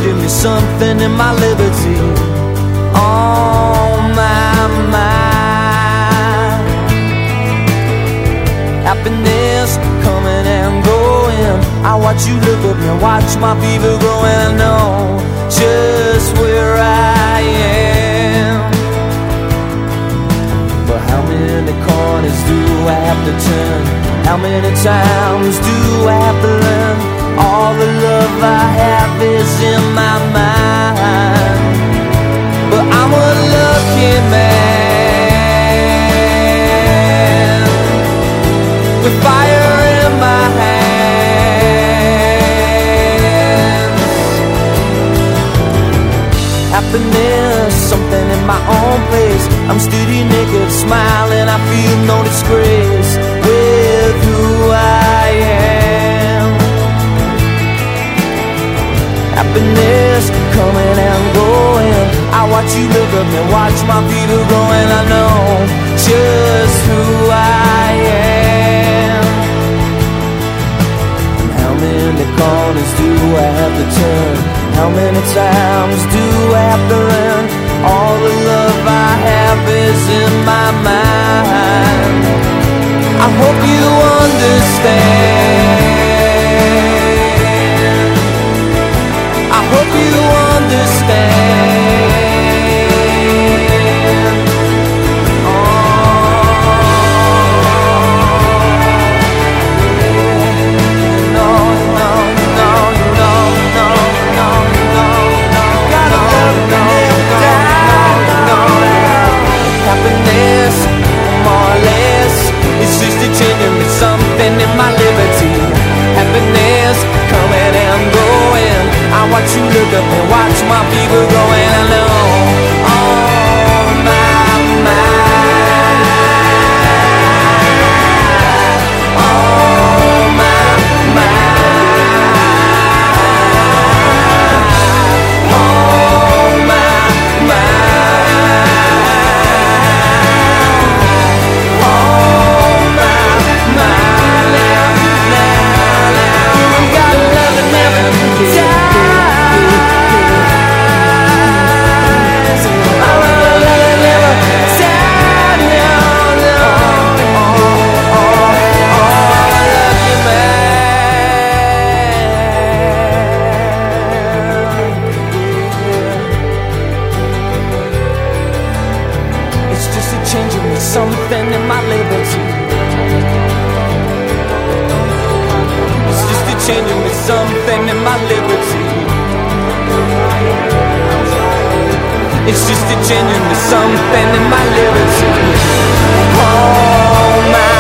changing me something in my liberty. On my mind, happiness coming and going. I watch you look at me, watch my fever grow, and I know just where I am. But how many corners do I have to turn? How many times do I have to learn? All the love I have is in my mind. But I'm a lucky man with fire in my hands. Happiness, something in my own place. I'm steady, naked, smiling, I feel no disgrace with who I am. Happiness coming and going. I watch you look at me, watch my fever grow, and I know just who I am. And how many corners do I have to turn? How many times do I have to learn? All the love I have is in my mind. I hope you understand. I hope you understand. Happiness, more or less, it's just a changing me something in my liberty. Happiness coming and going. I watch you look up and watch my fever grow, and I know on my mind, on my mind, on my mind. Something in my liberty. It's just a changing me something in my liberty. It's just a changing me something in my liberty. Oh my.